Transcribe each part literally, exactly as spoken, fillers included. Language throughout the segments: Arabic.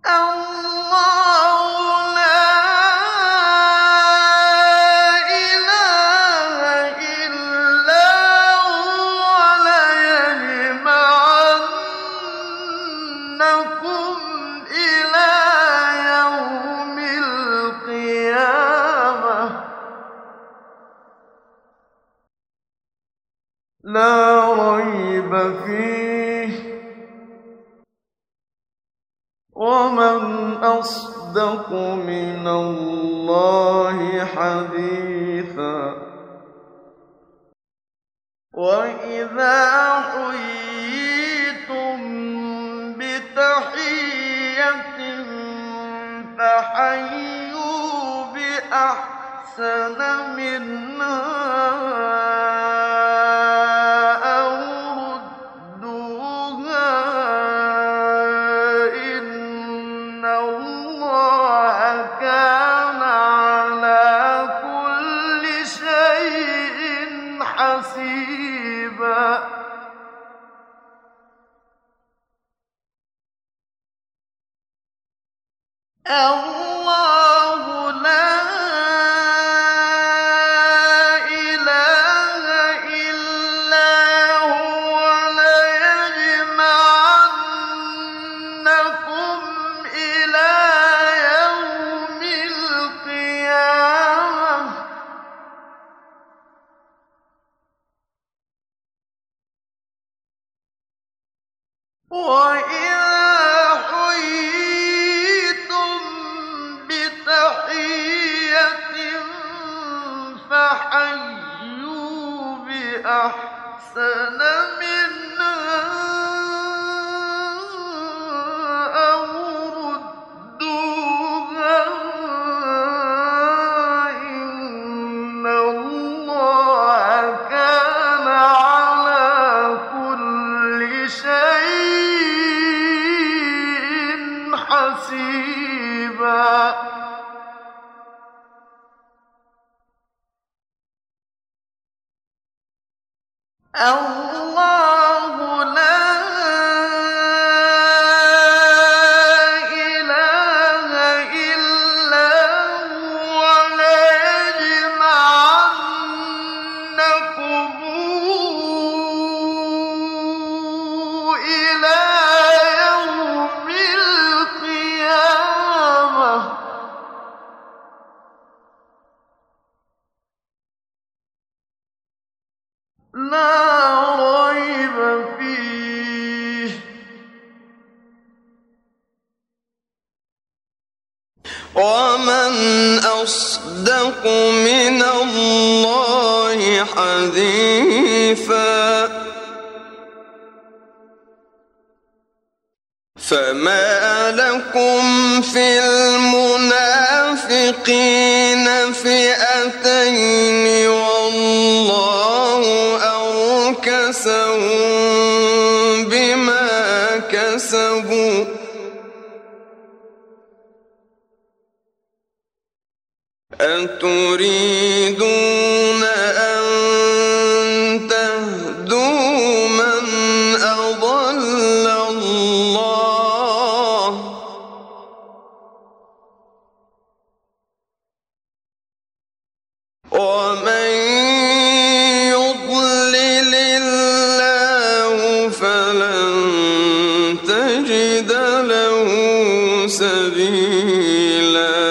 اللَّهُ لَا إِلَٰهَ إِلَّا هُوَ لَيَجْمَعَنَّكُمْ إِلَىٰ يَوْمِ الْقِيَامَةِ لَا رَيْبَ فِيهِ ۗ وَمَنْ أَصْدَقُ مِنَ اللَّهِ حَدِيثًا. وَإِذَا حُيِّيتُم بِتَحِيَّةٍ فَحَيُّوا بِأَحْسَنَ مِنْهَا أَوْ رُدُّوهَا ۗ إِنَّ اللَّهَ كَانَ عَلَىٰ كُلِّ شَيْءٍ حَسِيبًا. اللَّهُ لَا إِلَٰهَ إِلَّا هُوَ لَيَجْمَعَنَّكُمْ إِلَىٰ يَوْمِ الْقِيَامَةِ وَإِذَا حُيِّيتُم بِتَحِيَّةٍ فَحَيُّوا بِأَحْسَنَ مِنْهَا أَوْ رُدُّوهَا ۗ إِنَّ اللَّهَ كَانَ عَلَىٰ كُلِّ شَيْءٍ حَسِيبًا. اللَّهُ لَا إِلَٰهَ إِلَّا هُوَ لَيَجْمَعَنَّكُمْ إِلَىٰ يَوْمِ الْقِيَامَةِ لَا رَيْبَ فِيهِ ۗ وَمَنْ أَصْدَقُ مِنَ اللَّهِ حَدِيثًا. فَمَا لَكُمْ فِي الْمُنَافِقِينَ فِئَتَيْنِ وَاللَّهُ أَرْكَسَهُم بِمَا كَسَبُوا ۚ أَتُرِيدُونَ أَن تَهْدُوا مَنْ أَضَلَّ اللَّهُ ۖ وَمَن يُضْلِلِ اللَّهُ فَلَن تَجِدَ لَهُ سَبِيلًا.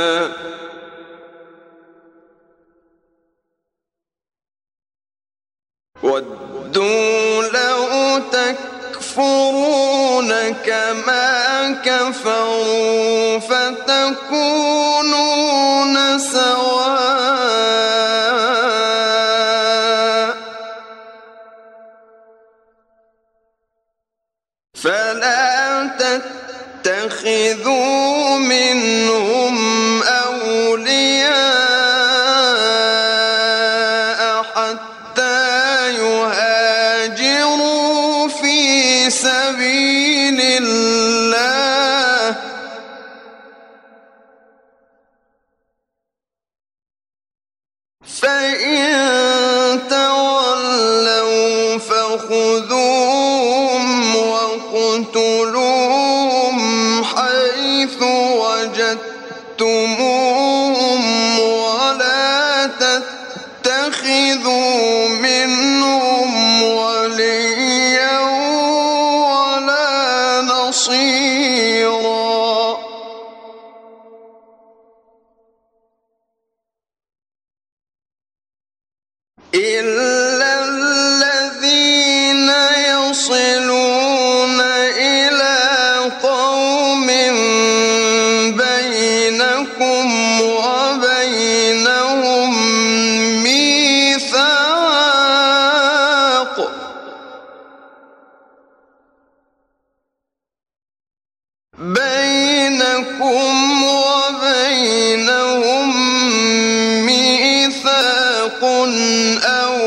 وَدُّوا لَوْ تَكْفُرُونَ كَمَا كَفَرُوا فَتَكُونُونَ سَوَاءً ۖ فَلَا تَتَّخِذُوا مِنْهُمْ أَوْلِيَاءَ حَتَّىٰ يُهَاجِرُوا فِي سَبِيلِ اللَّهِ ۚ فَإِن تَوَلَّوْا فَخُذُوهُمْ وَاقْتُلُوهُمْ حَيْثُ فاقتلوهم ولا تتخذوا منهم وليا ولا نصيرا إلا الذين يصلون إلى قوم بينكم وبينهم ميثاق بينكم وبينهم ميثاق أو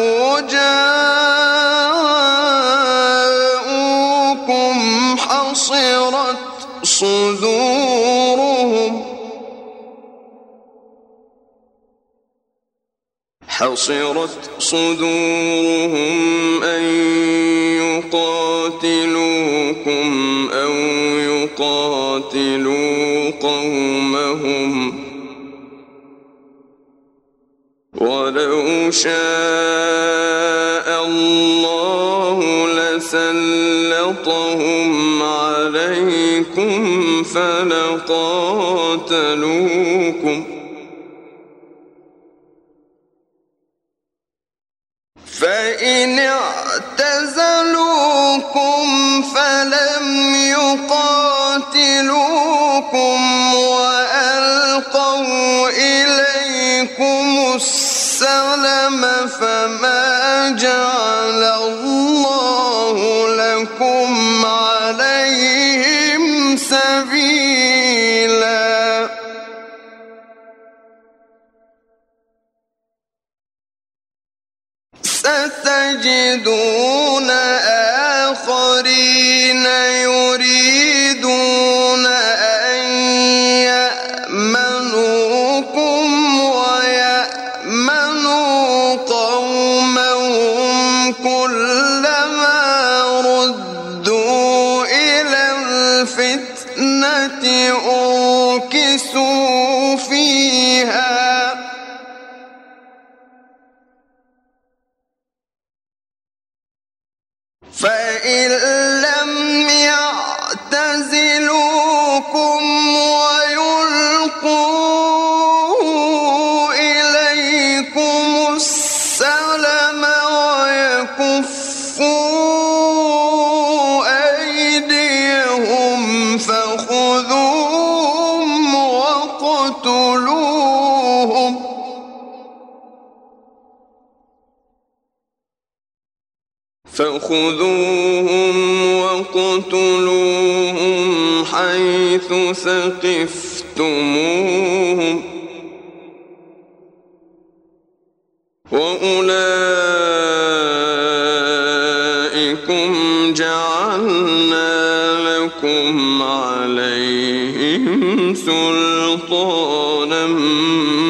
جاءوكم حصرت صدورهم حصرت صدورهم أن يقاتلوكم أو يقاتلوا قومهم ولو شاء الله لسلطهم عليكم فلقاتلوكم فإن اعتزلوكم فلم يقاتلوكم وألقوا إليكم السلم فما جعل الله لكم عليهم سبيلا ستجدون آخرين يريدون أن يأمنوكم ويأمنوا قومهم كلما ردوا إلى الفتنة أركسوا فيها فإن لم يعتزلوكم ويلقوا إليكم السلم ويكفوا أيديهم فخذوهم وقتلوهم فخذوهم وقتلوهم حيث ثقفتموهم وأولئكم جعلنا لكم عليهم سلطانا